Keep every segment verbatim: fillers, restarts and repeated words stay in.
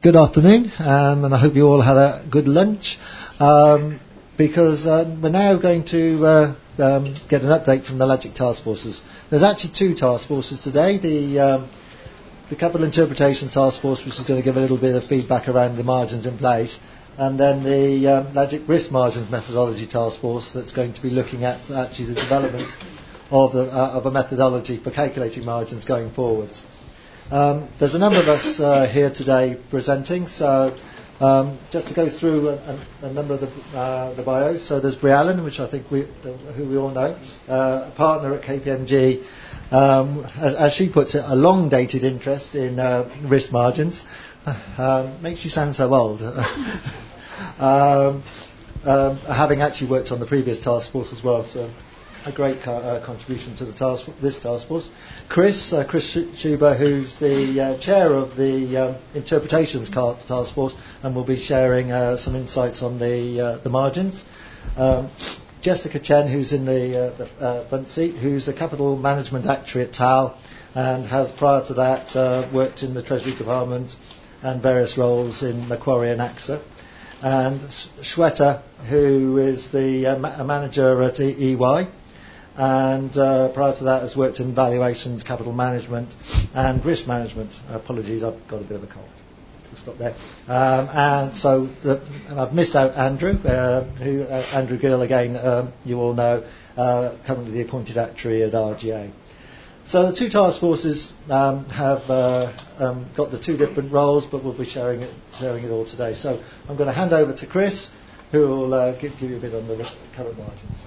good afternoon, um, and I hope you all had a good lunch, um, because uh, we're now going to uh, um, get an update from the Logic Task Forces. There's actually two task forces today. The um, the Capital Interpretation Task Force, which is going to give a little bit of feedback around the margins in place, and then the um, Logic Risk Margins Methodology Task Force that's going to be looking at actually the development of, the, uh, of a methodology for calculating margins going forwards. Um, there's a number of us uh, here today presenting, so um, just to go through a, a, a number of the, uh, the bios. So there's Bri Allen, which I think we, uh, who we all know, uh, a partner at K P M G, um, as, as she puts it, a long-dated interest in uh, risk margins. Um, makes you sound so old. um, um, having actually worked on the previous task force as well, so a great co- uh, contribution to the task, this task force. Chris, uh, Chris Schuber, who's the uh, chair of the um, Interpretations Task Force, and will be sharing uh, some insights on the uh, the margins. Um, Jessica Chen, who's in the, uh, the uh, front seat, who's a capital management actuary at T A L, and has prior to that uh, worked in the Treasury Department and various roles in Macquarie and AXA. And Shweta, who is the uh, ma- manager at E Y. And uh, prior to that has worked in valuations, capital management and risk management. Apologies, I've got a bit of a cold. We'll stop there. Um, and so the, and I've missed out Andrew, uh, who uh, Andrew Gill, again, um, you all know, uh, currently the appointed actuary at R G A. So the two task forces um, have uh, um, got the two different roles, but we'll be sharing it, sharing it all today. So I'm going to hand over to Chris, who will uh, give, give you a bit on the current margins.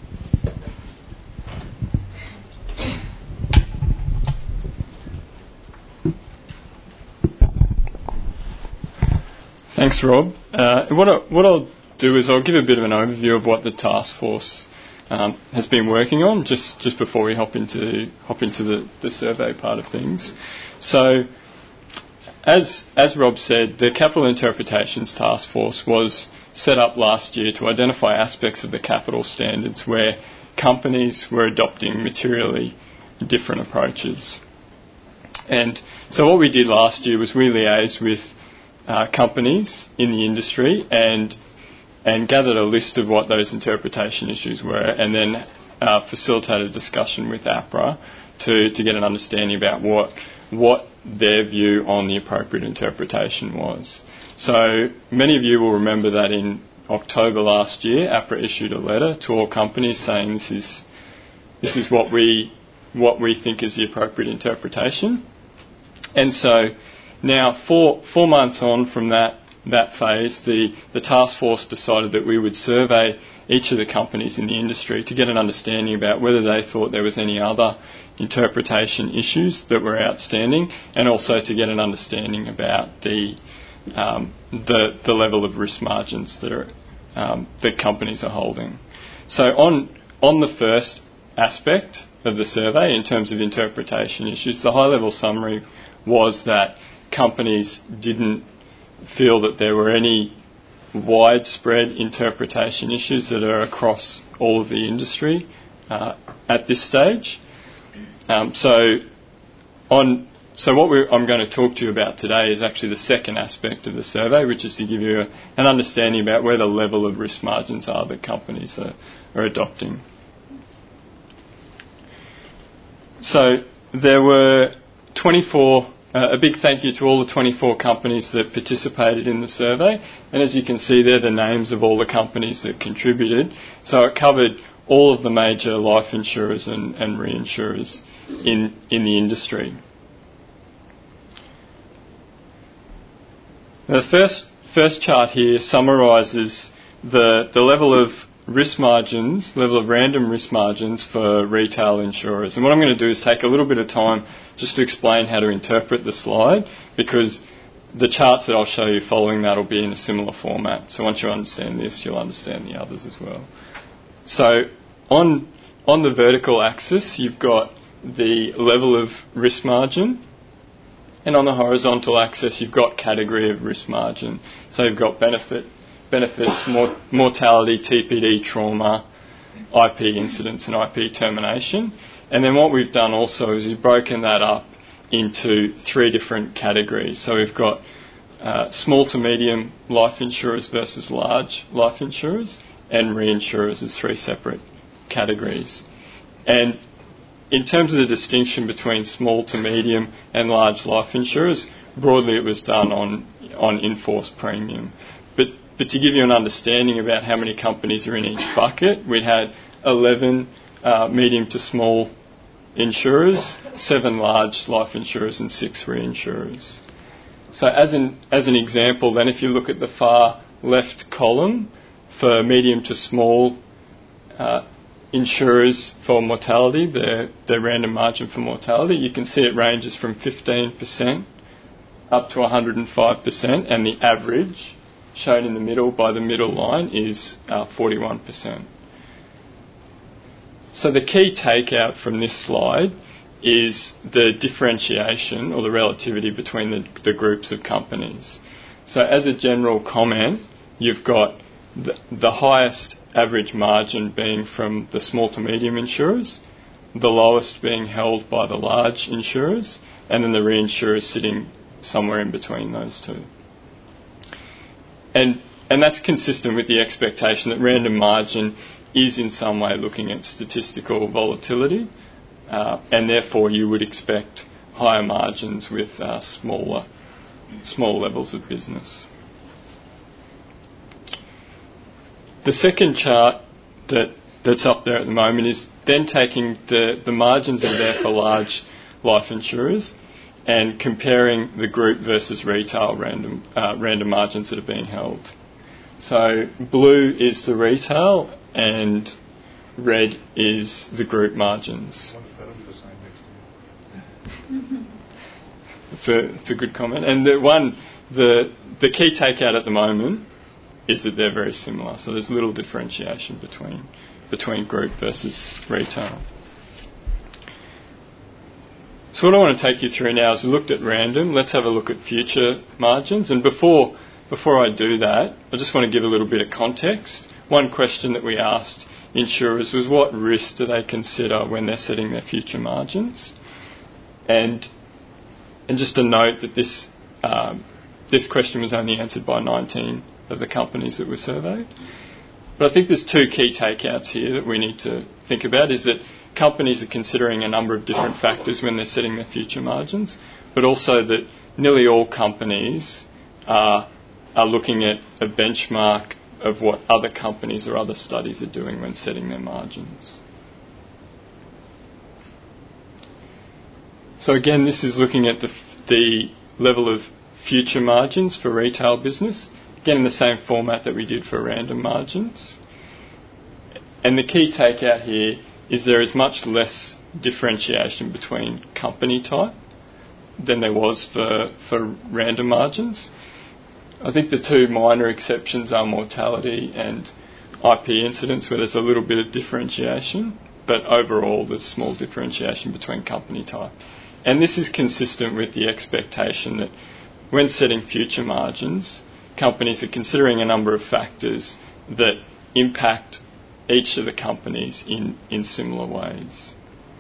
Thanks, Rob. Uh, what, I, what I'll do is I'll give a bit of an overview of what the task force um, has been working on, just, just before we hop into hop into the, the survey part of things. So, as as Rob said, the Capital Interpretations Task Force was set up last year to identify aspects of the capital standards where companies were adopting materially different approaches. And so what we did last year was we liaised with Uh, companies in the industry and and gathered a list of what those interpretation issues were, and then uh, facilitated a discussion with APRA to, to get an understanding about what what their view on the appropriate interpretation was. So many of you will remember that in October last year, APRA issued a letter to all companies saying this is this is what we what we think is the appropriate interpretation. And so now, four four months on from that that phase, the, the task force decided that we would survey each of the companies in the industry to get an understanding about whether they thought there was any other interpretation issues that were outstanding, and also to get an understanding about the um, the the level of risk margins that are um, that companies are holding. So on on the first aspect of the survey, in terms of interpretation issues, the high level summary was that companies didn't feel that there were any widespread interpretation issues that are across all of the industry uh, at this stage. Um, so, on so what we're, I'm going to talk to you about today is actually the second aspect of the survey, which is to give you a, an understanding about where the level of risk margins are that companies are, are adopting. So there were twenty-four. Uh, a big thank you to all the twenty-four companies that participated in the survey, and as you can see there, the names of all the companies that contributed. So it covered all of the major life insurers and, and reinsurers in in the industry. Now the first first chart here summarises the the level of risk margins, level of random risk margins for retail insurers. And what I'm going to do is take a little bit of time just to explain how to interpret the slide, because the charts that I'll show you following that will be in a similar format. So once you understand this, you'll understand the others as well. So on on the vertical axis, you've got the level of risk margin, and on the horizontal axis, you've got category of risk margin. So you've got benefit, benefits, mor- mortality, T P D, trauma, I P incidents, and I P termination. And then what we've done also is we've broken that up into three different categories. So we've got uh, small to medium life insurers versus large life insurers, and reinsurers as three separate categories. And in terms of the distinction between small to medium and large life insurers, broadly it was done on on in-force premium. But, but to give you an understanding about how many companies are in each bucket, we had eleven uh, medium to small insurers, seven large life insurers and six reinsurers. So as an, as an example, then if you look at the far left column for medium to small uh, insurers for mortality, their, their random margin for mortality, you can see it ranges from fifteen percent up to one hundred five percent, and the average, shown in the middle by the middle line, is uh, forty-one percent. So the key takeout from this slide is the differentiation or the relativity between the, the groups of companies. So as a general comment, you've got the, the highest average margin being from the small to medium insurers, the lowest being held by the large insurers, and then the reinsurers sitting somewhere in between those two. And and that's consistent with the expectation that random margin is in some way looking at statistical volatility, uh, and therefore you would expect higher margins with uh, smaller, small levels of business. The second chart that that's up there at the moment is then taking the, the margins that are there for large life insurers and comparing the group versus retail random uh, random margins that are being held. So blue is the retail and red is the group margins. It's a it's a good comment. And the one the the key takeout at the moment is that they're very similar. So there's little differentiation between between group versus retail. So what I want to take you through now is we looked at random. Let's have a look at future margins. And before before I do that, I just want to give a little bit of context. One question that we asked insurers was what risks do they consider when they're setting their future margins? And and just a note that this um, this question was only answered by nineteen of the companies that were surveyed. But I think there's two key takeouts here that we need to think about, is that companies are considering a number of different factors when they're setting their future margins, but also that nearly all companies are, are looking at a benchmark of what other companies or other studies are doing when setting their margins. So again, this is looking at the, the level of future margins for retail business, again in the same format that we did for random margins. And the key takeout here is there is much less differentiation between company type than there was for, for random margins. I think the two minor exceptions are mortality and I P incidents, where there's a little bit of differentiation, but overall there's small differentiation between company type. And this is consistent with the expectation that when setting future margins, companies are considering a number of factors that impact each of the companies in, in similar ways.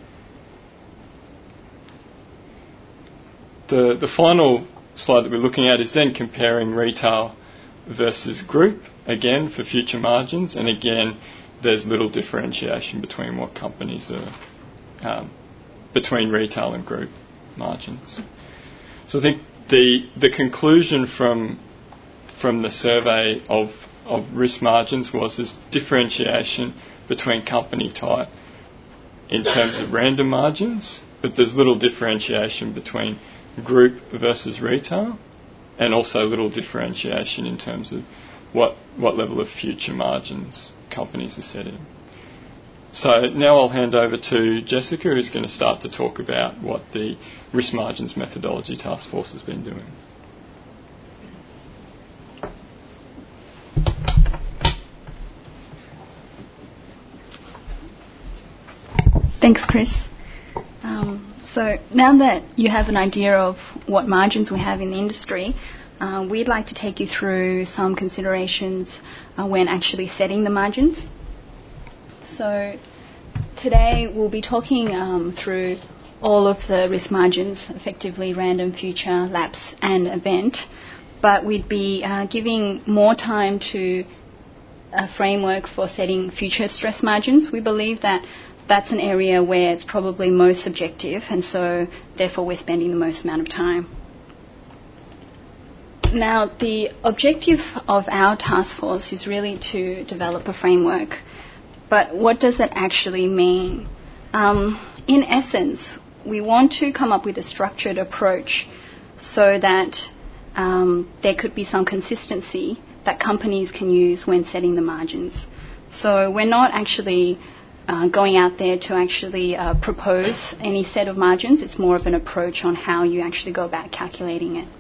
The, the final slide that we're looking at is then comparing retail versus group, again for future margins, and again there's little differentiation between what companies are, um, between retail and group margins. So I think the the conclusion from from the survey of of risk margins was this differentiation between company type in terms of random margins, but there's little differentiation between group versus retail, and also little differentiation in terms of what what level of future margins companies are setting. So now I'll hand over to Jessica, who's going to start to talk about what the Risk Margins Methodology Task Force has been doing. Thanks, Chris. Um, so now that you have an idea of what margins we have in the industry, uh, we'd like to take you through some considerations uh, when actually setting the margins. So today we'll be talking um, through all of the risk margins, effectively random, future, lapse and event. but we'd be uh, giving more time to a framework for setting future stress margins. We believe that that's an area where it's probably most subjective, and so therefore we're spending the most amount of time. Now, the objective of our task force is really to develop a framework, but what does that actually mean? Um, in essence, we want to come up with a structured approach so that um, there could be some consistency that companies can use when setting the margins. So we're not actually uh, going out there to actually uh, propose any set of margins. It's more of an approach on how you actually go about calculating it.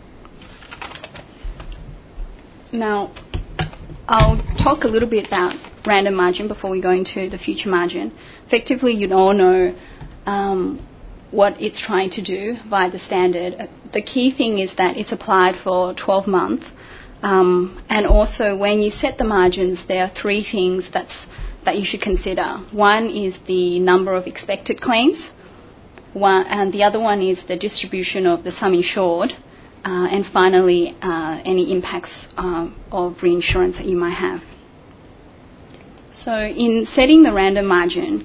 Now, I'll talk a little bit about random margin before we go into the future margin. Effectively, you all know um, what it's trying to do via the standard. The key thing is that it's applied for twelve months. Um, and also, when you set the margins, there are three things that's, that you should consider. One is the number of expected claims, one, and the other one is the distribution of the sum insured, uh, and finally, uh, any impacts uh, of reinsurance that you might have. So, in setting the random margin,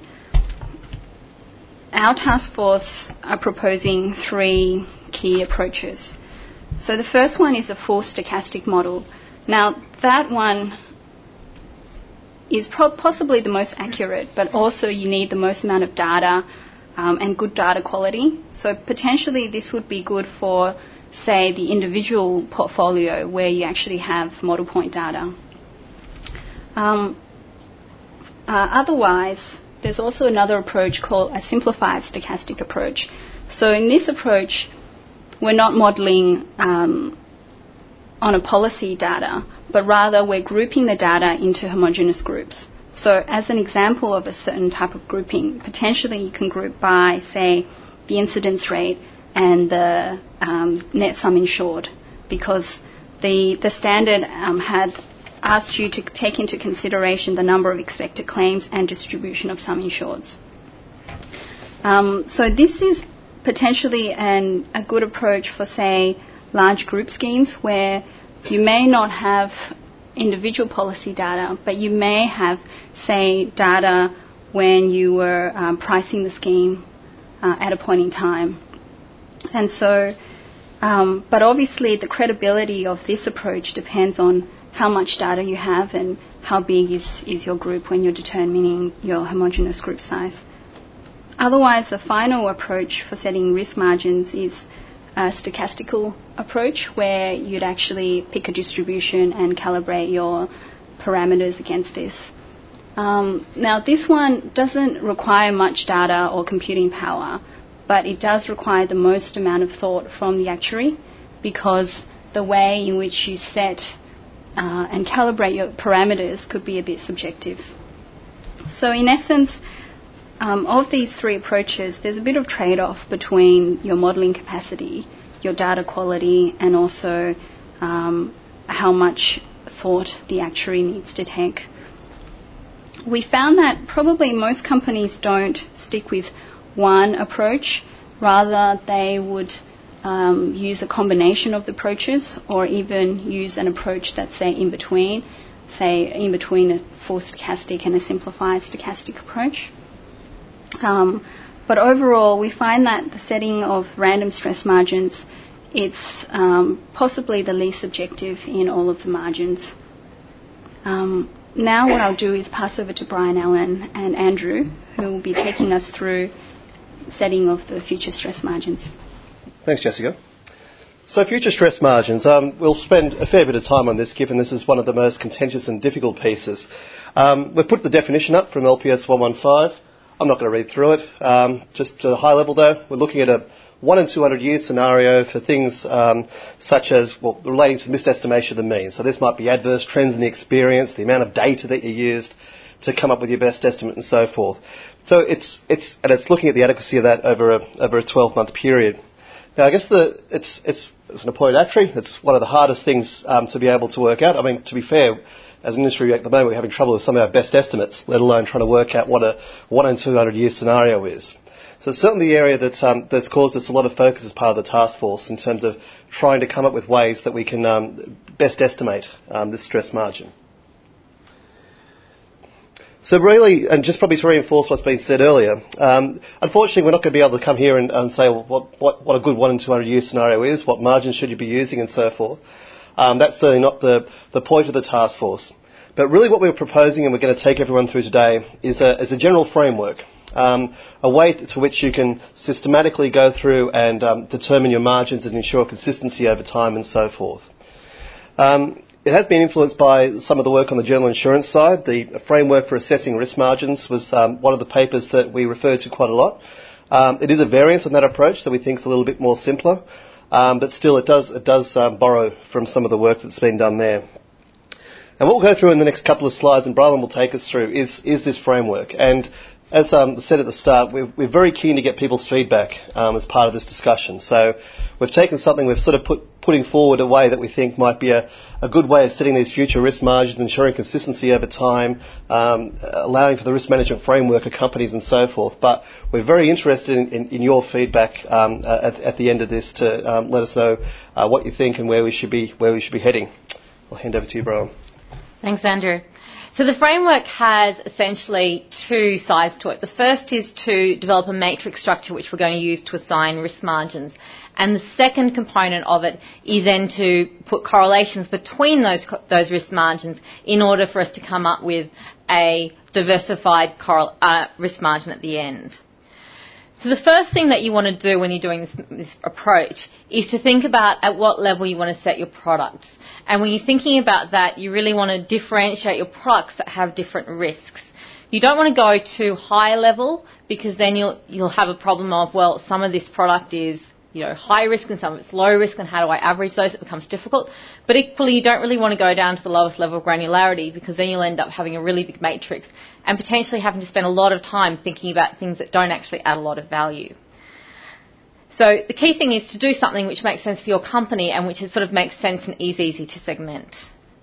our task force are proposing three key approaches. So the first one is a full stochastic model. Now, that one is pro- possibly the most accurate, but also you need the most amount of data um, and good data quality. So potentially this would be good for, say, the individual portfolio where you actually have model point data. Um, uh, otherwise, there's also another approach called a simplified stochastic approach. So in this approach, we're not modelling um, on a policy data, but rather we're grouping the data into homogeneous groups. So as an example of a certain type of grouping, potentially you can group by, say, the incidence rate and the um, net sum insured, because the, the standard um, had asked you to take into consideration the number of expected claims and distribution of sum insureds. Um, so this is potentially an, a good approach for, say, large group schemes where you may not have individual policy data, but you may have, say, data when you were um, pricing the scheme uh, at a point in time. And so, um, but obviously the credibility of this approach depends on how much data you have and how big is, is your group when you're determining your homogeneous group size. Otherwise, the final approach for setting risk margins is a stochastical approach where you'd actually pick a distribution and calibrate your parameters against this. Um, now, this one doesn't require much data or computing power, but it does require the most amount of thought from the actuary, because the way in which you set uh, and calibrate your parameters could be a bit subjective. So in essence, Um, of these three approaches, there's a bit of trade-off between your modelling capacity, your data quality, and also um, how much thought the actuary needs to take. We found that probably most companies don't stick with one approach. Rather, they would um, use a combination of the approaches, or even use an approach that's, say, in between, say, in between a full stochastic and a simplified stochastic approach. Um, but overall, we find that the setting of random stress margins, it's um, possibly the least subjective in all of the margins. Um, now what I'll do is pass over to Brian Allen and Andrew, who will be taking us through setting of the future stress margins. Thanks, Jessica. So future stress margins, um, we'll spend a fair bit of time on this, given this is one of the most contentious and difficult pieces. Um, we've put the definition up from L P S one fifteen. I'm not going to read through it. Um, just to the high level, though, we're looking at a one in two hundred year scenario for things um, such as, well, relating to misestimation of the mean. So this might be adverse trends in the experience, the amount of data that you used to come up with your best estimate, and so forth. So it's it's and it's looking at the adequacy of that over a over a twelve month period. Now, I guess the it's it's as an employed actuary, it's one of the hardest things um, to be able to work out. I mean, to be fair, as an industry at the moment, we're having trouble with some of our best estimates, let alone trying to work out what a one in two hundred year scenario is. So it's certainly the area that, um, that's caused us a lot of focus as part of the task force in terms of trying to come up with ways that we can um, best estimate um, this stress margin. So really, and just probably to reinforce what's been said earlier, um, unfortunately we're not going to be able to come here and, and say well, what, what, what a good one in two hundred year scenario is, what margins should you be using and so forth. Um, that's certainly not the, the point of the task force. But really what we're proposing and we're going to take everyone through today is a, is a general framework, um, a way to which you can systematically go through and um, determine your margins and ensure consistency over time and so forth. Um, It has been influenced by some of the work on the general insurance side. The framework for assessing risk margins was um, one of the papers that we referred to quite a lot. Um, it is a variant on that approach that we think is a little bit more simpler, um, but still it does, it does um, borrow from some of the work that's been done there. And what we'll go through in the next couple of slides, and Brylan will take us through, is, is this framework. And as um, said at the start, we're, we're very keen to get people's feedback um, as part of this discussion. So we've taken something, we've sort of put putting forward a way that we think might be a, a good way of setting these future risk margins, ensuring consistency over time, um, allowing for the risk management framework of companies and so forth. But we're very interested in, in, in your feedback um, at, at the end of this to um, let us know uh, what you think and where we should be where we should be heading. I'll hand over to you, Brian. Thanks, Andrew. So the framework has essentially two sides to it. The first is to develop a matrix structure which we're going to use to assign risk margins. And the second component of it is then to put correlations between those those risk margins in order for us to come up with a diversified correl- uh, risk margin at the end. So the first thing that you want to do when you're doing this, this approach is to think about at what level you want to set your products. And when you're thinking about that, you really want to differentiate your products that have different risks. You don't want to go too high level because then you'll you'll have a problem of, well, some of this product is, you know, high risk and some of it's low risk, and how do I average those? It becomes difficult. But equally, you don't really want to go down to the lowest level of granularity because then you'll end up having a really big matrix and potentially having to spend a lot of time thinking about things that don't actually add a lot of value. So the key thing is to do something which makes sense for your company and which sort of makes sense and is easy to segment.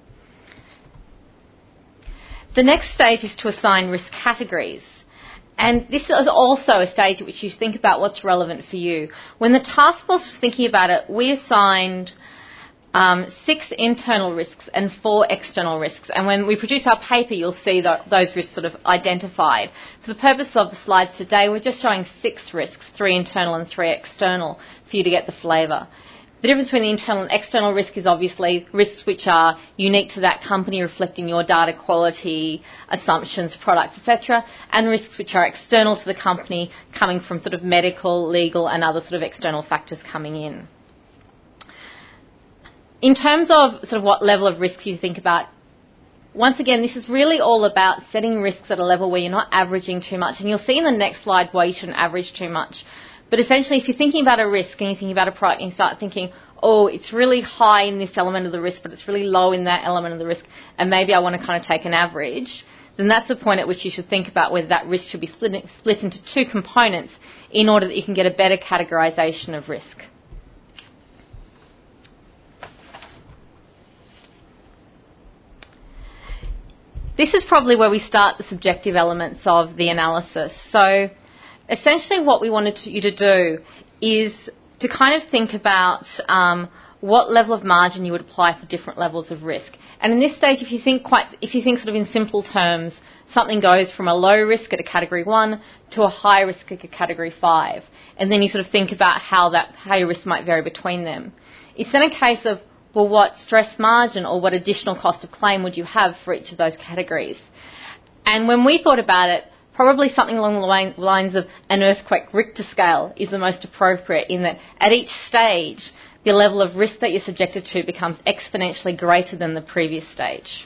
The next stage is to assign risk categories. And this is also a stage at which you think about what's relevant for you. When the task force was thinking about it, we assigned um, six internal risks and four external risks. And when we produce our paper, you'll see that those risks sort of identified. For the purpose of the slides today, we're just showing six risks, three internal and three external, for you to get the flavour. The difference between the internal and external risk is obviously risks which are unique to that company, reflecting your data quality, assumptions, products, et cetera, and risks which are external to the company, coming from sort of medical, legal, and other sort of external factors coming in. In terms of sort of what level of risk you think about, once again, this is really all about setting risks at a level where you're not averaging too much, and you'll see in the next slide why you shouldn't average too much. But essentially, if you're thinking about a risk and you're thinking about a product and you start thinking, oh, it's really high in this element of the risk, but it's really low in that element of the risk, and maybe I want to kind of take an average, then that's the point at which you should think about whether that risk should be split, split into two components in order that you can get a better categorisation of risk. This is probably where we start the subjective elements of the analysis. So essentially what we wanted to, you to do is to kind of think about um, what level of margin you would apply for different levels of risk. And in this stage, if you think quite, if you think sort of in simple terms, something goes from a low risk at a category one to a high risk at a category five, and then you sort of think about how that how your risk might vary between them. It's then a case of, well, what stress margin or what additional cost of claim would you have for each of those categories? And when we thought about it, probably something along the lines of an earthquake Richter scale is the most appropriate, in that at each stage, the level of risk that you're subjected to becomes exponentially greater than the previous stage.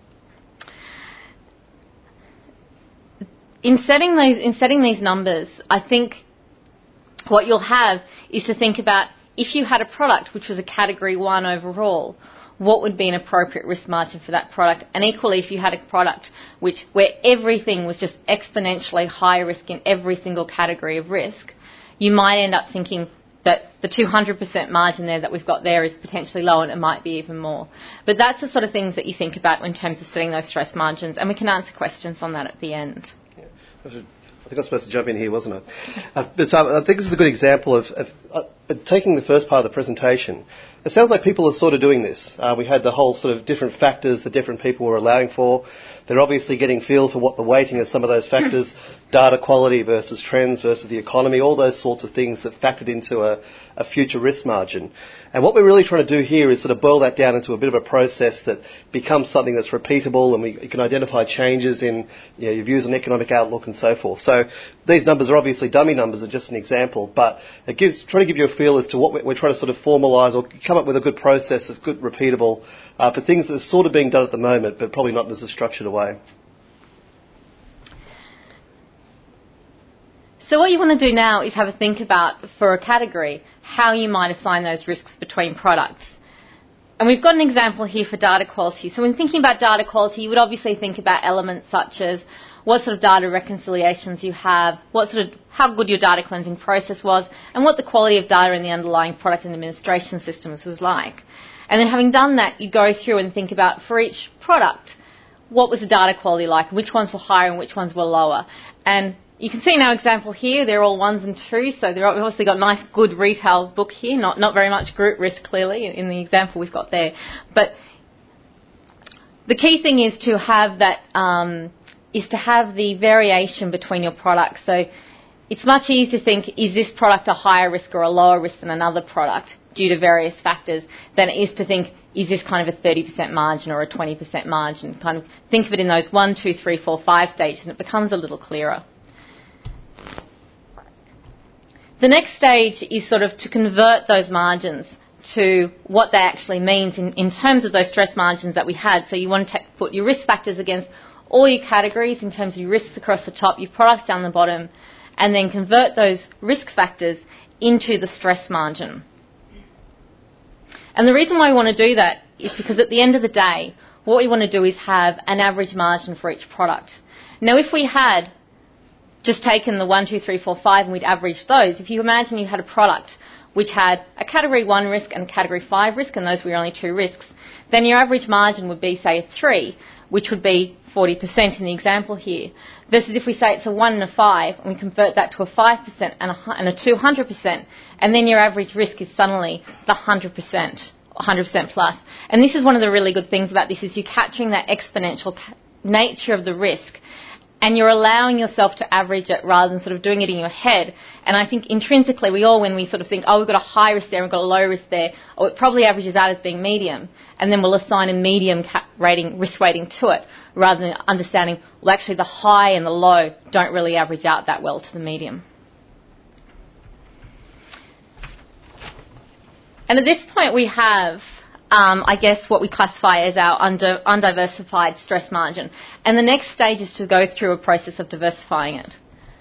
In setting these, in setting these numbers, I think what you'll have is to think about, if you had a product which was a category one overall, what would be an appropriate risk margin for that product? And equally, if you had a product which where everything was just exponentially high risk in every single category of risk, you might end up thinking that the two hundred percent margin there that we've got there is potentially low, and it might be even more. But that's the sort of things that you think about in terms of setting those stress margins, and we can answer questions on that at the end. Yeah. I think I was supposed to jump in here, wasn't I? Uh, but um, I think this is a good example of, of uh, taking the first part of the presentation. It sounds like people are sort of doing this. Uh, we had the whole sort of different factors that different people were allowing for. They're obviously getting feel for what the weighting of some of those factors, data quality versus trends versus the economy, all those sorts of things that factored into a, a future risk margin. And what we're really trying to do here is sort of boil that down into a bit of a process that becomes something that's repeatable, and we you can identify changes in you know, your views on economic outlook and so forth. So these numbers are obviously dummy numbers, are just an example, but it gives trying to give you a feel as to what we're, we're trying to sort of formalise or come up with a good process that's good, repeatable uh, for things that are sort of being done at the moment, but probably not in as a structured a way. So what you want to do now is have a think about, for a category, how you might assign those risks between products. And we've got an example here for data quality. So when thinking about data quality, you would obviously think about elements such as what sort of data reconciliations you have, what sort of, how good your data cleansing process was, and what the quality of data in the underlying product and administration systems was like. And then having done that, you go through and think about, for each product, what was the data quality like, which ones were higher and which ones were lower. And you can see in our example here, they're all ones and twos, so they've obviously got a nice, good retail book here, not, not very much group risk, clearly, in the example we've got there. But the key thing is to have that, um, is to have the variation between your products. So it's much easier to think, is this product a higher risk or a lower risk than another product due to various factors, than it is to think, is this kind of a thirty percent margin or a twenty percent margin? Kind of think of it in those one, two, three, four, five stages, and it becomes a little clearer. The next stage is sort of to convert those margins to what that actually means in, in terms of those stress margins that we had. So you want to put your risk factors against all your categories in terms of your risks across the top, your products down the bottom, and then convert those risk factors into the stress margin. And the reason why we want to do that is because at the end of the day, what we want to do is have an average margin for each product. Now, if we had just taken the one, two, three, four, five and we'd averaged those, if you imagine you had a product which had a category one risk and a category five risk, and those were your only two risks, then your average margin would be, say, a three, which would be forty percent in the example here. Versus if we say it's a one and a five, and we convert that to a five percent and a, and a two hundred percent, and then your average risk is suddenly the one hundred percent, one hundred percent plus. And this is one of the really good things about this, is you're capturing that exponential nature of the risk, and you're allowing yourself to average it rather than sort of doing it in your head. And I think intrinsically we all, when we sort of think, oh, we've got a high risk there, we've got a low risk there, or it probably averages out as being medium, and then we'll assign a medium rating, risk rating to it, rather than understanding, well, actually the high and the low don't really average out that well to the medium. And at this point we have, Um, I guess, what we classify as our under, undiversified stress margin. And the next stage is to go through a process of diversifying it.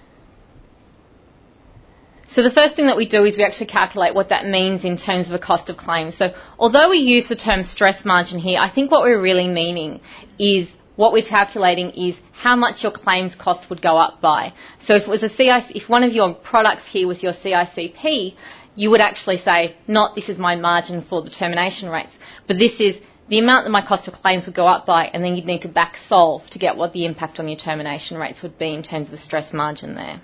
So the first thing that we do is we actually calculate what that means in terms of a cost of claim. So although we use the term stress margin here, I think what we're really meaning is, what we're calculating is how much your claims cost would go up by. So if it was a C I C, if one of your products here was your C I C P, you would actually say, not this is my margin for the termination rates, but this is the amount that my cost of claims would go up by, and then you'd need to back solve to get what the impact on your termination rates would be in terms of the stress margin there.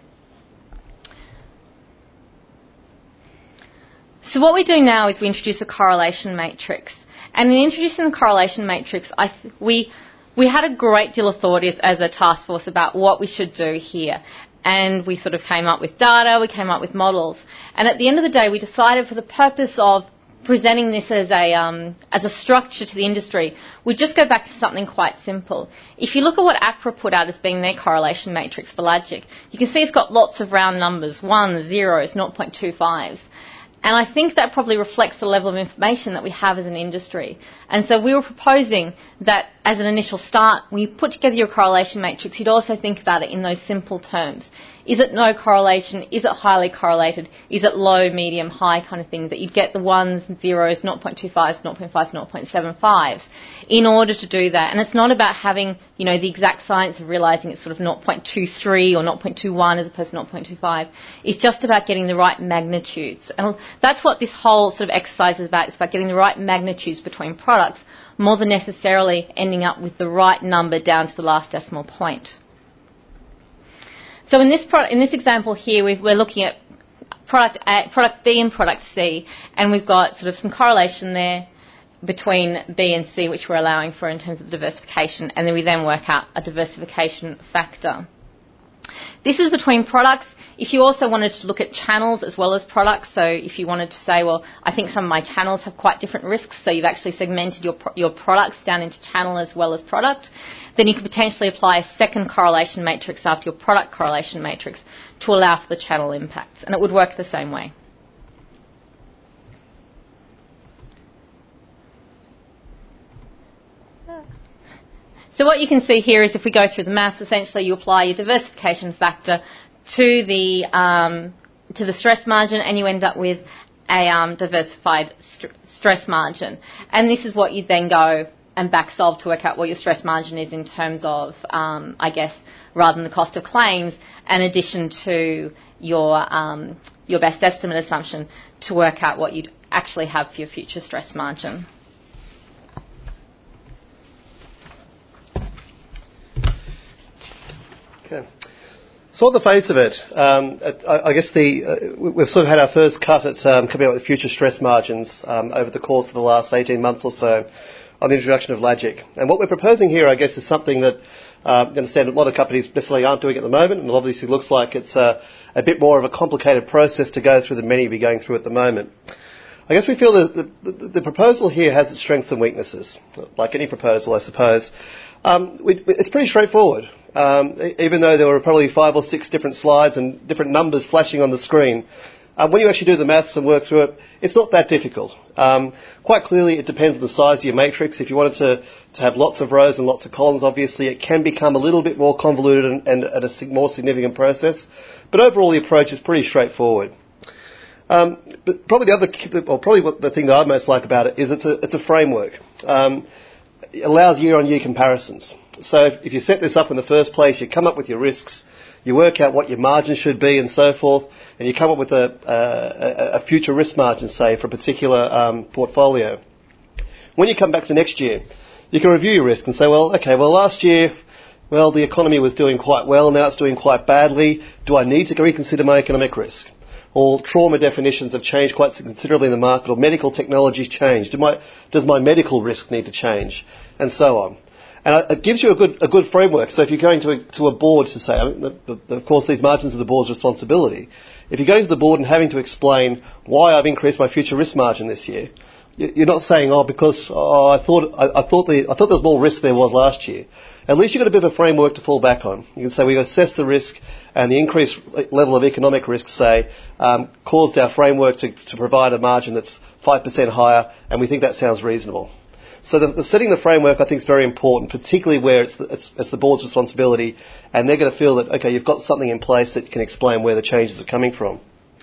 So what we do now is we introduce a correlation matrix. And in introducing the correlation matrix, I th- we, we had a great deal of thought as, as a task force about what we should do here. And we sort of came up with data, we came up with models. And at the end of the day, we decided, for the purpose of presenting this as a, um, as a structure to the industry, we'd just go back to something quite simple. If you look at what APRA put out as being their correlation matrix for LAGIC, you can see it's got lots of round numbers, ones, zeros, zero point two fives. And I think that probably reflects the level of information that we have as an industry. And so we were proposing that as an initial start, when you put together your correlation matrix, you'd also think about it in those simple terms. Is it no correlation? Is it highly correlated? Is it low, medium, high kind of thing? That you'd get the ones, zeros, zero point two fives, zero point fives, zero point seven fives in order to do that. And it's not about having, you know, the exact science of realising it's sort of zero point two three or zero point two one as opposed to zero point two five. It's just about getting the right magnitudes. And that's what this whole sort of exercise is about. It's about getting the right magnitudes between products, more than necessarily ending up with the right number down to the last decimal point. So in this pro- in this example here, we've, we're looking at product A, product B and product C, and we've got sort of some correlation there between B and C, which we're allowing for in terms of diversification, and then we then work out a diversification factor. This is between products. If you also wanted to look at channels as well as products, so if you wanted to say, well, I think some of my channels have quite different risks, so you've actually segmented your pro- your products down into channel as well as product, then you could potentially apply a second correlation matrix after your product correlation matrix to allow for the channel impacts, and it would work the same way. So what you can see here is if we go through the maths, essentially you apply your diversification factor to the um, to the stress margin, and you end up with a um, diversified st- stress margin. And this is what you then go and back solve to work out what your stress margin is in terms of, um, I guess, rather than the cost of claims, in addition to your um, your best estimate assumption to work out what you'd actually have for your future stress margin. Okay. So on the face of it, um, I, I guess the uh, we've sort of had our first cut at um, coming up with future stress margins um, over the course of the last eighteen months or so on the introduction of LAGIC. And what we're proposing here, I guess, is something that uh, I understand a lot of companies necessarily aren't doing at the moment, and it obviously looks like it's uh, a bit more of a complicated process to go through than many will be going through at the moment. I guess we feel that the, the, the proposal here has its strengths and weaknesses, like any proposal, I suppose. Um, we, it's pretty straightforward. Um, even though there were probably five or six different slides and different numbers flashing on the screen, uh, when you actually do the maths and work through it, it's not that difficult. Um, quite clearly, it depends on the size of your matrix. If you wanted to, to have lots of rows and lots of columns, obviously, it can become a little bit more convoluted and, and, and a more significant process. But overall, the approach is pretty straightforward. Um, but probably the other, or probably what the thing that I most like about it is it's a, it's a framework. Um, it allows year-on-year comparisons. So if, if you set this up in the first place, you come up with your risks, you work out what your margin should be and so forth, and you come up with a, a, a future risk margin, say, for a particular um, portfolio. When you come back the next year, you can review your risk and say, well, okay, well, last year, well, the economy was doing quite well, now it's doing quite badly. Do I need to reconsider my economic risk? Or trauma definitions have changed quite considerably in the market, or medical technology's changed. Do my, does my medical risk need to change? And so on. And it gives you a good a good framework. So if you're going to a, to a board to say, I mean, the, the, of course, these margins are the board's responsibility. If you're going to the board and having to explain why I've increased my future risk margin this year, you're not saying, oh, because oh, I thought I, I thought the I thought there was more risk than there was last year. At least you've got a bit of a framework to fall back on. You can say we've assessed the risk, and the increased level of economic risk, say, um, caused our framework to, to provide a margin that's five percent higher, and we think that sounds reasonable. So the, the setting the framework, I think, is very important, particularly where it's the, it's, it's the board's responsibility, and they're going to feel that, okay, you've got something in place that can explain where the changes are coming from.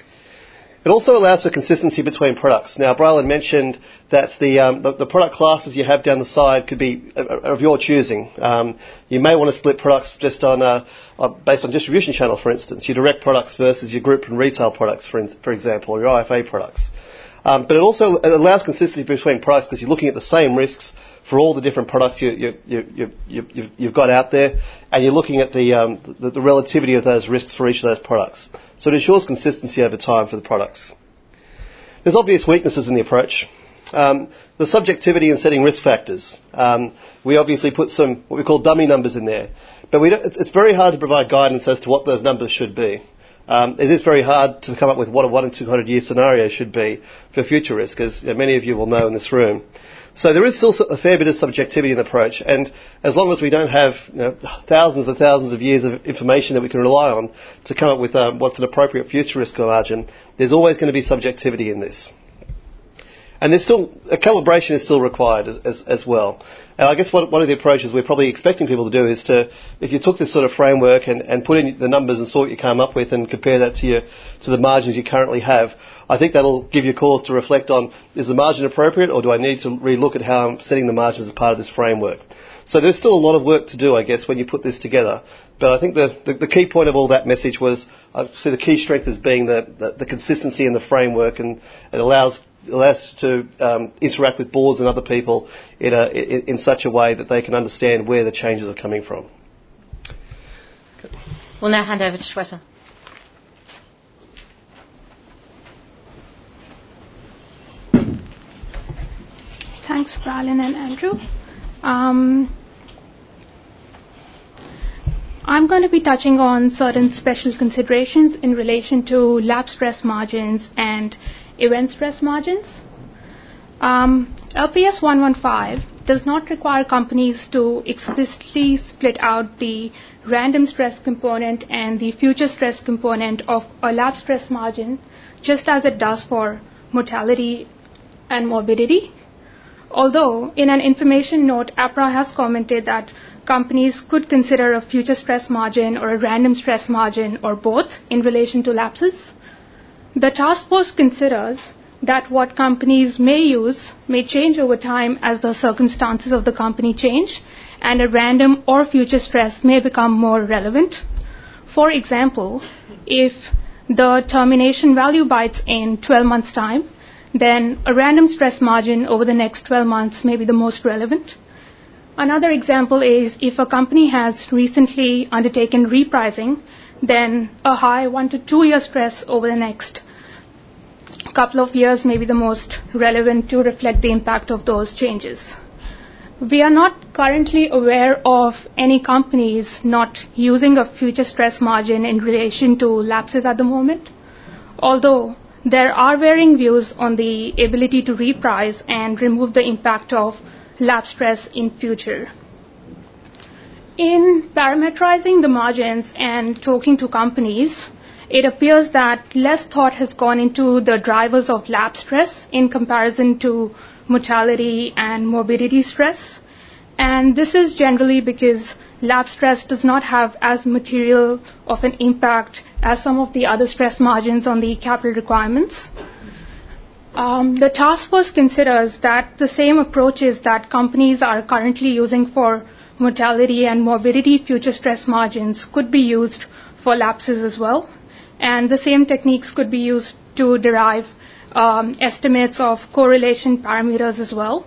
It also allows for consistency between products. Now, Brylan mentioned that the, um, the, the product classes you have down the side could be of your choosing. Um, you may want to split products just on uh, based on distribution channel, for instance, your direct products versus your group and retail products, for, in, for example, or your I F A products. Um, but it also it allows consistency between products because you're looking at the same risks for all the different products you, you, you, you, you, you've, you've got out there, and you're looking at the, um, the, the relativity of those risks for each of those products. So it ensures consistency over time for the products. There's obvious weaknesses in the approach. Um, the subjectivity in setting risk factors. Um, we obviously put some what we call dummy numbers in there, but we don't, it's very hard to provide guidance as to what those numbers should be. Um, it is very hard to come up with what a one in two hundred year scenario should be for future risk, as you know, many of you will know in this room. So there is still a fair bit of subjectivity in the approach, and as long as we don't have you know, thousands and thousands of years of information that we can rely on to come up with um, what's an appropriate future risk margin, there's always going to be subjectivity in this. And there's still, a calibration is still required as, as, as well. And I guess what, one of the approaches we're probably expecting people to do is to, if you took this sort of framework and, and put in the numbers and saw what you came up with and compare that to your, to the margins you currently have, I think that'll give you cause to reflect on, is the margin appropriate, or do I need to re-look at how I'm setting the margins as part of this framework? So there's still a lot of work to do, I guess, when you put this together. But I think the, the, the key point of all that message was, I see the key strength as being the, the, the consistency in the framework, and it allows allows us to um, interact with boards and other people in, a, in, in such a way that they can understand where the changes are coming from. Okay. We'll now hand over to Shweta. Thanks, Bralin and Andrew. Um, I'm going to be touching on certain special considerations in relation to lab stress margins and event stress margins. Um, L P S one fifteen does not require companies to explicitly split out the random stress component and the future stress component of a lab stress margin, just as it does for mortality and morbidity. Although, in an information note, APRA has commented that companies could consider a future stress margin or a random stress margin or both in relation to lapses. The task force considers that what companies may use may change over time as the circumstances of the company change, and a random or future stress may become more relevant. For example, if the termination value bites in twelve months' time, then a random stress margin over the next twelve months may be the most relevant. Another example is if a company has recently undertaken repricing, then a high one to two year stress over the next couple of years may be the most relevant to reflect the impact of those changes. We are not currently aware of any companies not using a future stress margin in relation to lapses at the moment, although there are varying views on the ability to reprice and remove the impact of lapse stress in future. In parameterizing the margins and talking to companies, it appears that less thought has gone into the drivers of lapse stress in comparison to mortality and morbidity stress. And this is generally because lapse stress does not have as material of an impact as some of the other stress margins on the capital requirements. Um, the task force considers that the same approaches that companies are currently using for mortality and morbidity future stress margins could be used for lapses as well. And the same techniques could be used to derive um, estimates of correlation parameters as well.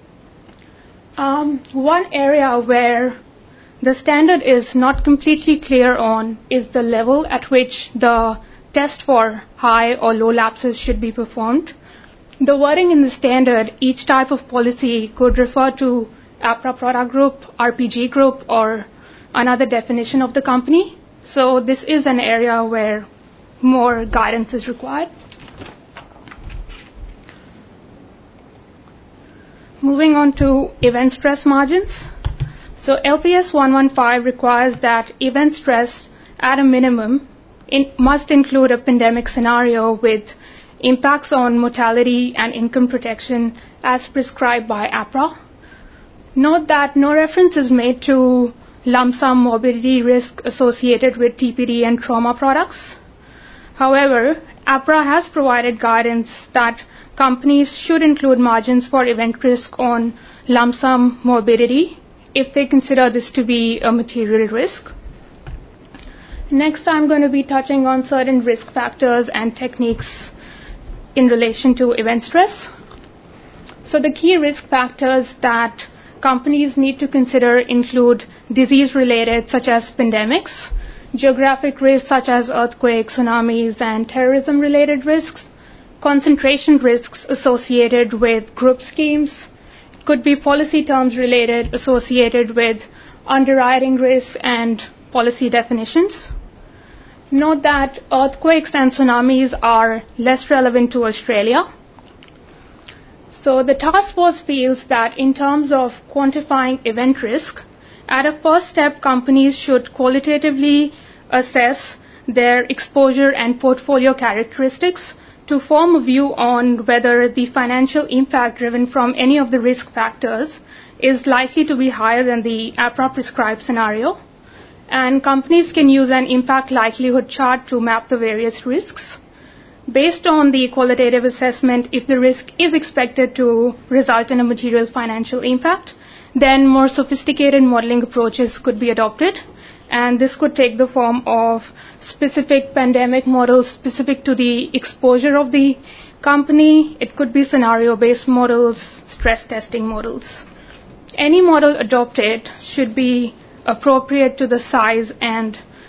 Um, one area where the standard is not completely clear on is the level at which the test for high or low lapses should be performed. The wording in the standard, each type of policy could refer to APRA product group, R P G group, or another definition of the company. So this is an area where more guidance is required. Moving on to event stress margins. So L P S one fifteen requires that event stress at a minimum in, must include a pandemic scenario with impacts on mortality and income protection as prescribed by APRA. Note that no reference is made to lump sum morbidity risk associated with T P D and trauma products. However, APRA has provided guidance that companies should include margins for event risk on lump sum morbidity if they consider this to be a material risk. Next, I'm going to be touching on certain risk factors and techniques in relation to event stress. So the key risk factors that companies need to consider include disease-related, such as pandemics, geographic risks such as earthquakes, tsunamis, and terrorism-related risks, concentration risks associated with group schemes. It could be policy terms related associated with underwriting risks and policy definitions. Note that earthquakes and tsunamis are less relevant to Australia. So the task force feels that in terms of quantifying event risk, at a first step, companies should qualitatively assess their exposure and portfolio characteristics to form a view on whether the financial impact driven from any of the risk factors is likely to be higher than the APRA prescribed scenario. And companies can use an impact likelihood chart to map the various risks. Based on the qualitative assessment, if the risk is expected to result in a material financial impact, then more sophisticated modeling approaches could be adopted. And this could take the form of specific pandemic models specific to the exposure of the company. It could be scenario-based models, stress testing models. Any model adopted should be appropriate to the size and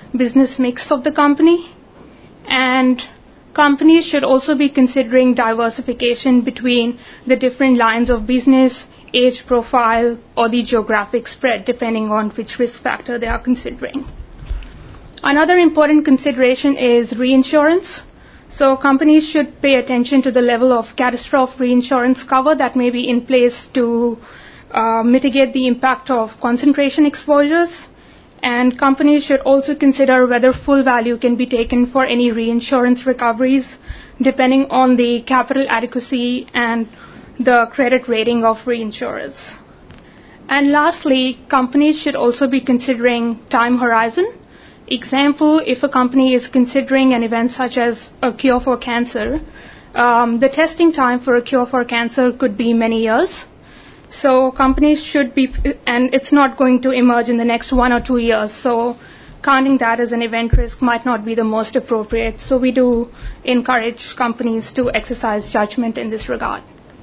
business mix of the company. And companies should also be considering diversification between the different lines of business, age profile, or the geographic spread, depending on which risk factor they are considering. Another important consideration is reinsurance. So companies should pay attention to the level of catastrophe reinsurance cover that may be in place to uh, mitigate the impact of concentration exposures. And companies should also consider whether full value can be taken for any reinsurance recoveries, depending on the capital adequacy and the credit rating of reinsurers. And lastly, companies should also be considering time horizon. Example, if a company is considering an event such as a cure for cancer, um, the testing time for a cure for cancer could be many years. So companies should be, and it's not going to emerge in the next one or two years, so counting that as an event risk might not be the most appropriate. So we do encourage companies to exercise judgment in this regard.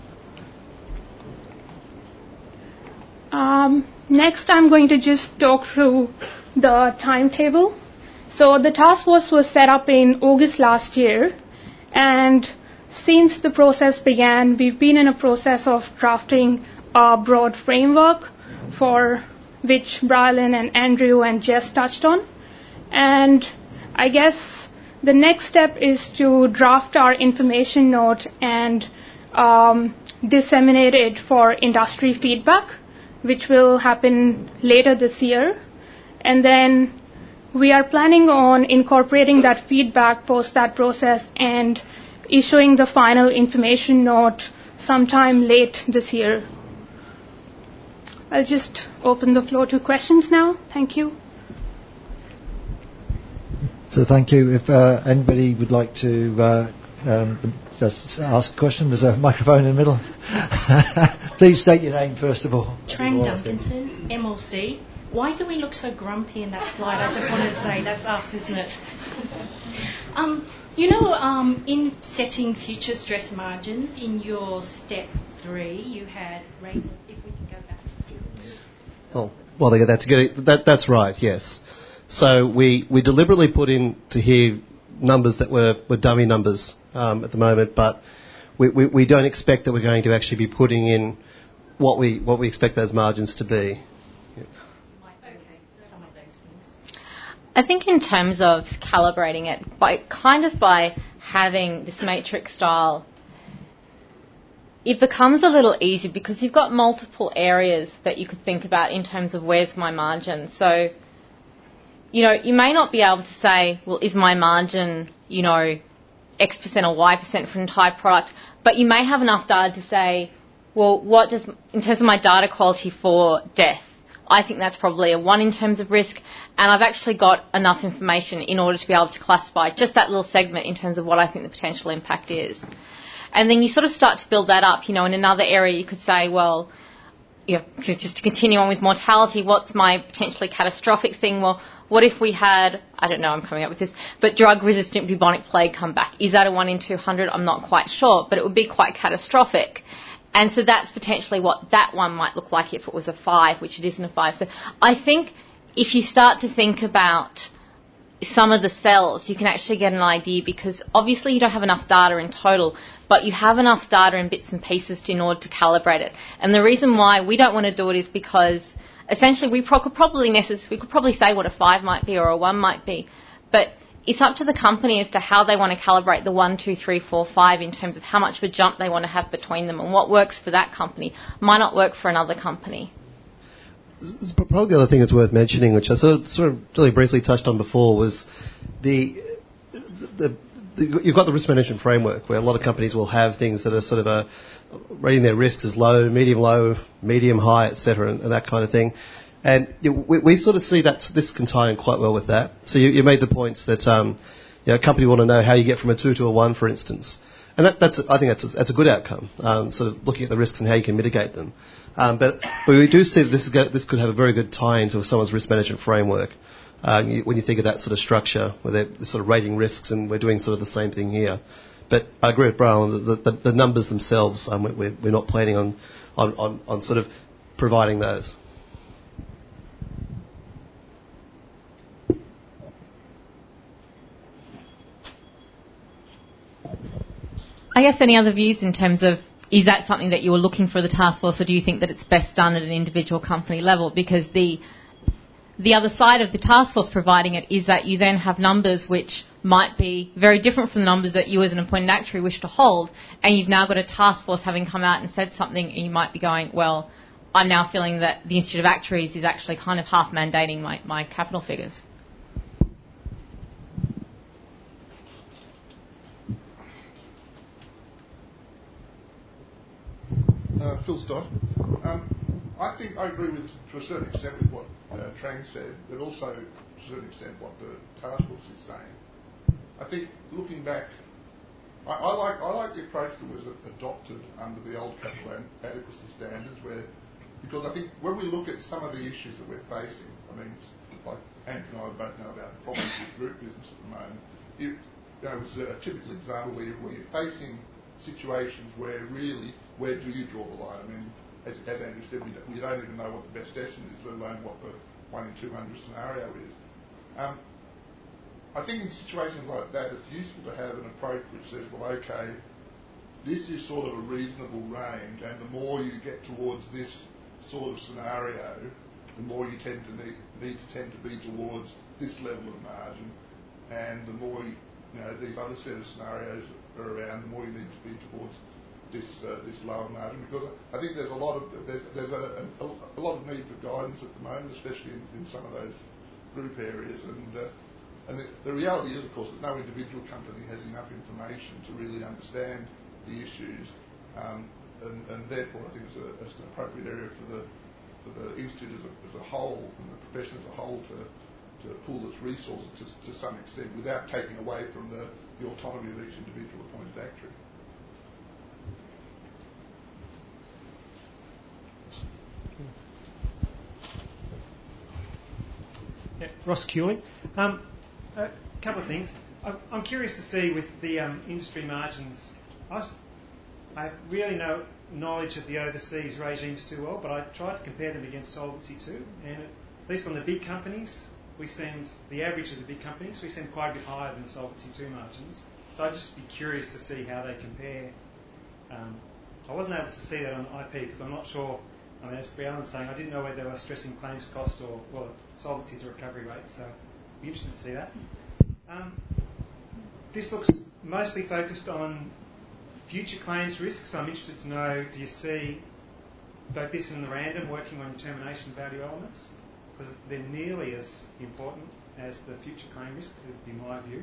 Um, next, I'm going to just talk through the timetable. So the task force was set up in August last year, and since the process began, we've been in a process of drafting a broad framework for which Brylan and Andrew and Jess touched on. And I guess the next step is to draft our information note and um, disseminate it for industry feedback, which will happen later this year. And then we are planning on incorporating that feedback post that process and issuing the final information note sometime late this year. I'll just open the floor to questions now. Thank you. So thank you. If uh, anybody would like to uh, um, just ask a question, there's a microphone in the middle. Please state your name first of all. Trang Duncanson, M L C. Why do we look so grumpy in that slide? I just want to say that's us, isn't it? um, you know, um, in setting future stress margins, in your step three, you had rate. If we can go back. Oh, well, that's good. That, that's right, yes. So we, we deliberately put in to here numbers that were, were dummy numbers um, at the moment, but we, we, we don't expect that we're going to actually be putting in what we what we expect those margins to be. Yep. I think in terms of calibrating it, by kind of by having this matrix style, it becomes a little easier because you've got multiple areas that you could think about in terms of where's my margin. So, you know, you may not be able to say, well, is my margin, you know, X percent or Y percent for an entire product, but you may have enough data to say, well, what does, in terms of my data quality for death, I think that's probably a one in terms of risk, and I've actually got enough information in order to be able to classify just that little segment in terms of what I think the potential impact is. And then you sort of start to build that up. You know, in another area you could say, well, you know, just, just to continue on with mortality, what's my potentially catastrophic thing? Well, what if we had, I don't know, I'm coming up with this, but drug-resistant bubonic plague come back? Is that a one in two hundred? I'm not quite sure, but it would be quite catastrophic. And so that's potentially what that one might look like if it was a five, which it isn't a five. So I think if you start to think about some of the cells, you can actually get an idea, because obviously you don't have enough data in total, but you have enough data in bits and pieces to, in order to calibrate it. And the reason why we don't want to do it is because essentially we pro- could probably necess- we could probably say what a five might be or a one might be, but it's up to the company as to how they want to calibrate the one, two, three, four, five in terms of how much of a jump they want to have between them, and what works for that company might not work for another company. Probably the other thing that's worth mentioning, which I sort of, sort of really briefly touched on before, was the, the, the you've got the risk management framework where a lot of companies will have things that are sort of a, rating their risks as low, medium low, medium high, et cetera, and, and that kind of thing. And you know, we, we sort of see that this can tie in quite well with that. So you, you made the points that um, you know, a company want to know how you get from a two to a one, for instance. And that, that's, I think that's a, that's a good outcome, um, sort of looking at the risks and how you can mitigate them. Um, but, but we do see that this, is go, this could have a very good tie into someone's risk management framework. Uh, you, when you think of that sort of structure, where they're sort of rating risks, and we're doing sort of the same thing here. But I agree with Brian, the, the, the numbers themselves, um, we're, we're not planning on, on, on, on sort of providing those. guess any other views in terms of, is that something that you were looking for the task force, or do you think that it's best done at an individual company level? Because the the other side of the task force providing it is that you then have numbers which might be very different from the numbers that you as an appointed actuary wish to hold, and you've now got a task force having come out and said something, and you might be going, well, I'm now feeling that the Institute of Actuaries is actually kind of half mandating my, my capital figures. Uh, Phil Stott. Um, I think I agree with, to a certain extent, with what uh, Trang said, but also to a certain extent what the task force is saying. I think looking back, I, I like I like the approach that was adopted under the old capital adequacy standards, where because I think when we look at some of the issues that we're facing, I mean, like Andrew and I both know about the problems with group business at the moment. It, you know, it was a typical example where, where you're facing situations where really, where do you draw the line? I mean, as, as Andrew said, we don't, we don't even know what the best estimate is, let alone what the one in two hundred scenario is. Um, I think in situations like that, it's useful to have an approach which says, well, okay, this is sort of a reasonable range, and the more you get towards this sort of scenario, the more you tend to need, need to tend to be towards this level of margin, and the more you, you know, these other set of scenarios are around, the more you need to be towards this uh, this lower margin, because I think there's a lot of there's, there's a, a, a lot of need for guidance at the moment, especially in, in some of those group areas, and uh, and the, the reality is, of course, that no individual company has enough information to really understand the issues, um, and, and therefore I think it's, a, it's an appropriate area for the for the institute as a, as a whole and the profession as a whole to to pool its resources to, to some extent without taking away from the, the autonomy of each individual appointed actuary. Yeah, Ross Cooley. Um, a couple of things. I'm, I'm curious to see with the um, industry margins. I, was, I have really no knowledge of the overseas regimes too well, but I tried to compare them against Solvency two, and at least on the big companies, we seemed, the average of the big companies, we seemed quite a bit higher than Solvency two margins. So I'd just be curious to see how they compare. Um, I wasn't able to see that on I P because I'm not sure. I mean, as Brianna's saying, I didn't know whether they were stressing claims cost or, well, solvency to recovery rate, so I'd be interested to see that. Um, this looks mostly focused on future claims risk, so I'm interested to know, do you see both this and the random working on termination value elements? Because they're nearly as important as the future claim risks, would be my view.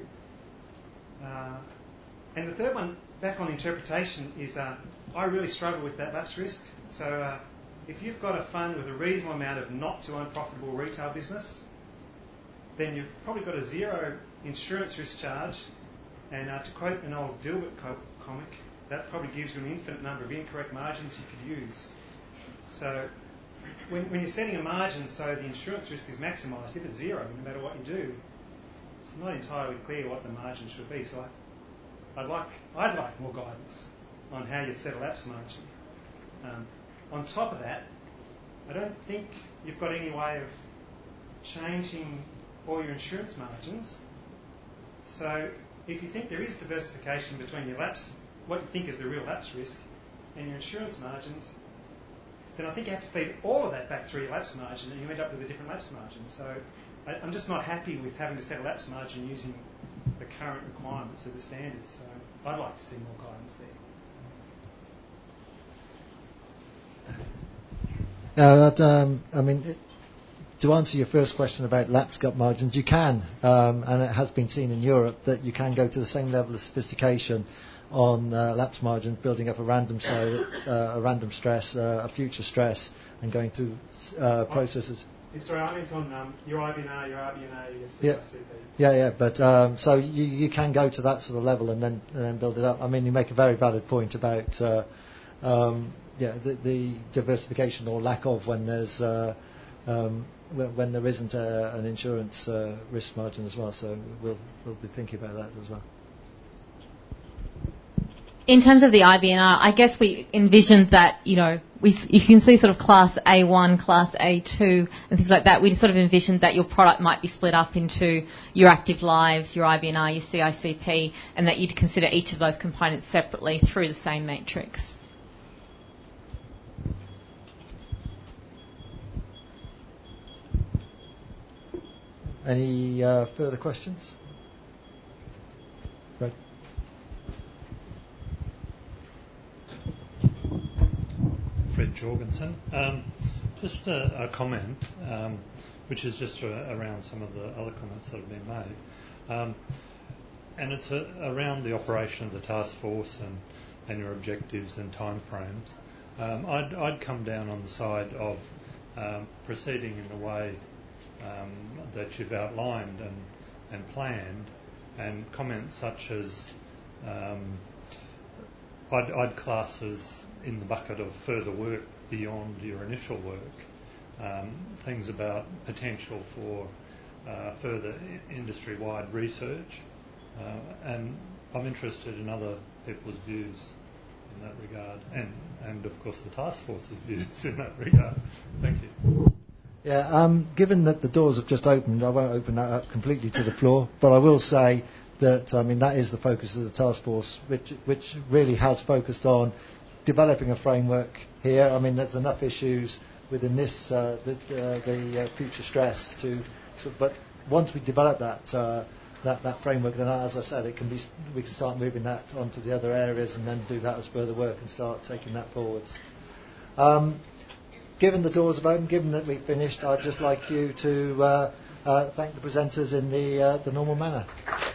Uh, and the third one, back on interpretation, is uh, I really struggle with that lapse risk. So uh, if you've got a fund with a reasonable amount of not too unprofitable retail business, then you've probably got a zero insurance risk charge. And uh, to quote an old Dilbert co- comic, that probably gives you an infinite number of incorrect margins you could use. So when, when you're setting a margin so the insurance risk is maximised, if it's zero, no matter what you do, it's not entirely clear what the margin should be. So I, I'd like I'd like more guidance on how you set a lapse margin. Um, on top of that, I don't think you've got any way of changing all your insurance margins. So if you think there is diversification between your lapse, what you think is the real lapse risk, and your insurance margins, then I think you have to feed all of that back through your lapse margin, and you end up with a different lapse margin. So I, I'm just not happy with having to set a lapse margin using the current requirements of the standards. So I'd like to see more guidance there. Uh, that, um, I mean, it, to answer your first question about lapse gut margins, you can, um, and it has been seen in Europe that you can go to the same level of sophistication on uh, lapse margins, building up a random so, uh, a random stress, uh, a future stress, and going through uh, processes. Sorry, I meant on um, your I B N R, your R B N A, your C Yeah, I C P. yeah, yeah. But um, so you, you can go to that sort of level and then and then build it up. I mean, you make a very valid point about uh, um, yeah the, the diversification or lack of when there's uh, um, when, when there isn't a, an insurance uh, risk margin as well. So we'll we'll be thinking about that as well. In terms of the I B N R, I guess we envisioned that, you know, we, you can see sort of class A one, class A two and things like that. We sort of envisioned that your product might be split up into your active lives, your I B N R, your C I C P, and that you'd consider each of those components separately through the same matrix. Any uh, further questions? Right. Fred Jorgensen. Um, just a, a comment, um, which is just a, around some of the other comments that have been made. Um, and it's a, around the operation of the task force and, and your objectives and timeframes. Um, I'd, I'd come down on the side of um, proceeding in the way um, that you've outlined and, and planned, and comments such as um, I'd, I'd class as in the bucket of further work beyond your initial work, um, things about potential for uh, further I- industry-wide research, uh, and I'm interested in other people's views in that regard, and, and of course the task force's views in that regard. Thank you. Yeah, um, given that the doors have just opened, I won't open that up completely to the floor, but I will say that, I mean, that is the focus of the task force, which which really has focused on developing a framework here. I mean, there's enough issues within this, uh, the, uh, the uh, future stress to, so, but once we develop that, uh, that that framework, then as I said, it can be, we can start moving that onto the other areas and then do that as further work and start taking that forwards. Um, given the doors have opened, given that we've finished, I'd just like you to uh, uh, thank the presenters in the uh, the normal manner.